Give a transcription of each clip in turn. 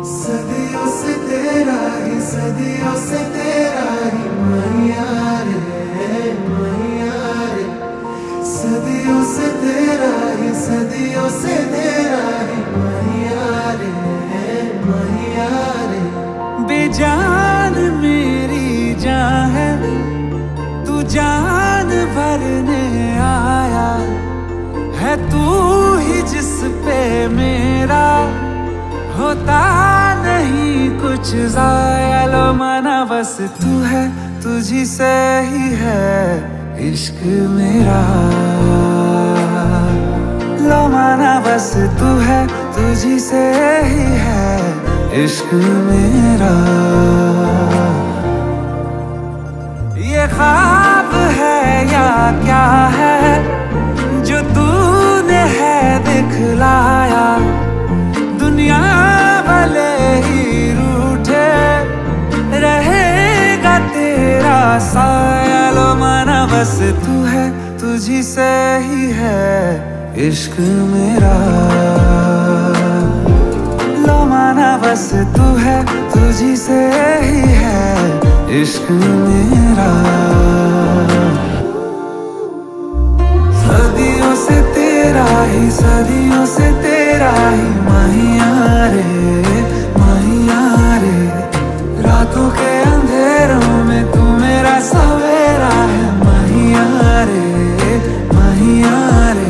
सदियों से तेरा ही, सदियों से तेरा ही मैया रे, मैया रे। सदियों से तेरा ही, सदियों से तेरा ही मैया रे, मैया रे। बेजान मेरी जान है, तू जान भरने आया है। तू ही जिस पे मेरा होता नहीं कुछ ज़ाया। लो माना बस तू है, तुझी से ही है इश्क मेरा। लो माना बस तू है, तुझी से ही है इश्क मेरा। ये ख्वाब है या क्या है जो तूने है दिखलाया। दुनिया भले ही रूठे, रहेगा तेरा साया। लो माना बस तू है, तुझी से ही है इश्क मेरा। लो माना बस तू है, तुझी से ही है इश्क मेरा। सदियों से तेरा ही, सदियों से तेरा ही मैया रे, मैया रे। रातों के अंधेरों में तू मेरा सवेरा है मैया रे, मैया रे।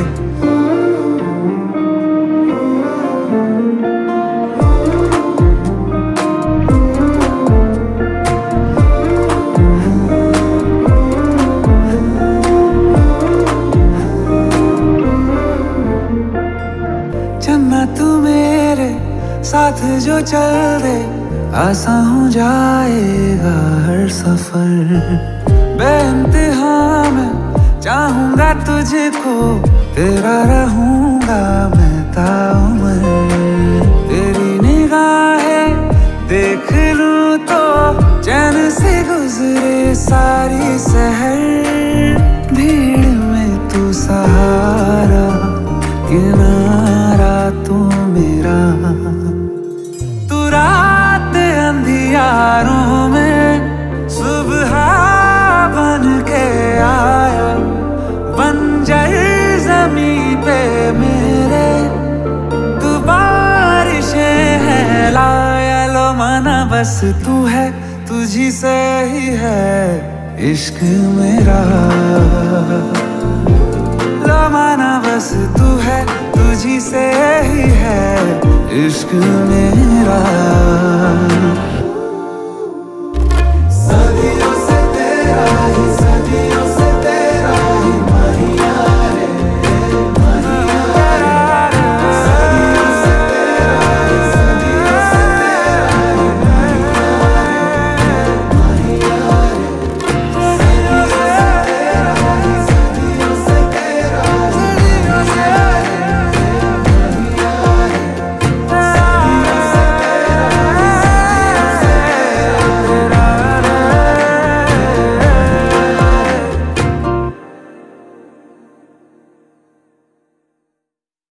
चन्ना तू मेरे साथ जो चल दे, आसान हो जाएगा हर सफर। बेइंतहा मैं चाहूंगा तुझको, तेरा रहूंगा मैं ताउम्र। तेरी निगाहें देख लूं तो चैन से गुजरे सारी सहर। भीड़ में तू सहारा, किनारा तू मेरा। तू रात अंधियारों में सुबह बन के आया। बंजर ज़मीं पे मेरे तू बारिशें है लाया। लो माना बस तू है, तुझी से ही है इश्क मेरा। लो माना बस तू है, तुझी से ही है इश्क मेरा।